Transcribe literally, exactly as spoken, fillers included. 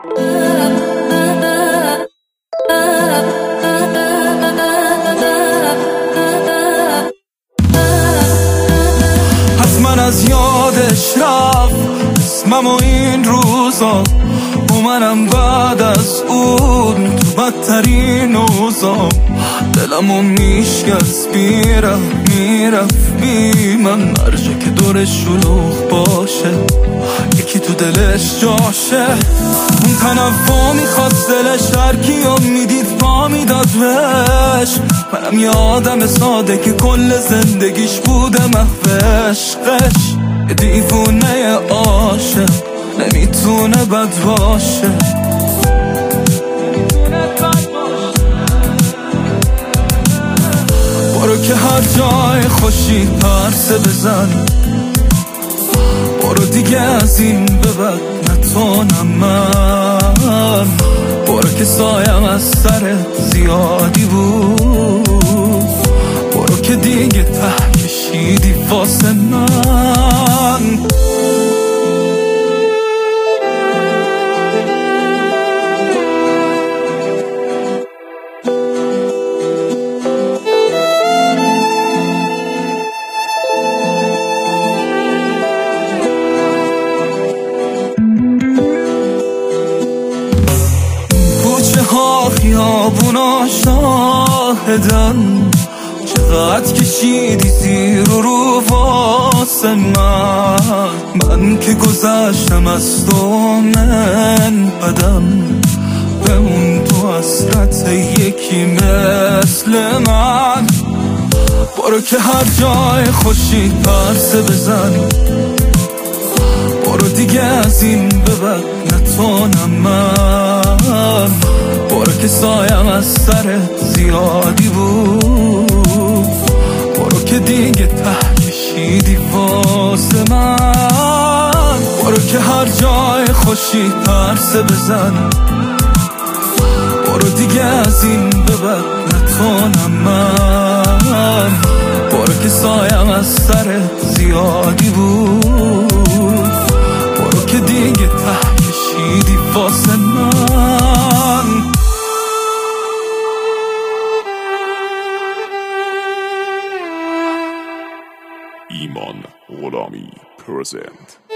من از یادش رفت اسمم و این روزا، اومنم بعد از اون تو بدترین اوضاع. دلمو میشکست میرفت میرفت بی من، مرجه که دورش شلوغ باشه یکی تو دلش جاشه. اون تنفا میخواست دلش هرکیو میدید پا میداد بهش. منم یه آدم ساده که کل زندگیش بوده محو عشقش. یه دیوونه عاشق نمیتونه بد باشه. برو که هر جای خوشی پرسه بزن، برو دیگه از این به بعد نتونم من. برو که سایم از سرت زیادی بود، برو که دیگه ته کشیدی واسه من. ها خیابونا شاهدن چقدر کشیدی زیر و رو واسه من. من که گذشتم از تو من بدم، بمون تو حسرت یکی مثل من. برو که هر جای خوشی پرسه بزن، برو دیگه از این به بعد نتونم من. برو که سایم از سرت زیادی بود، برو که دیگه ته کشیدی واسه من. برو که هر جای خوشی پرسه بزن، برو دیگه از این به بعد نتونم من. برو که سایم از سرت زیادی بود، برو که دیگه ته کشیدی واسه من. ایمان غلامی پرزنت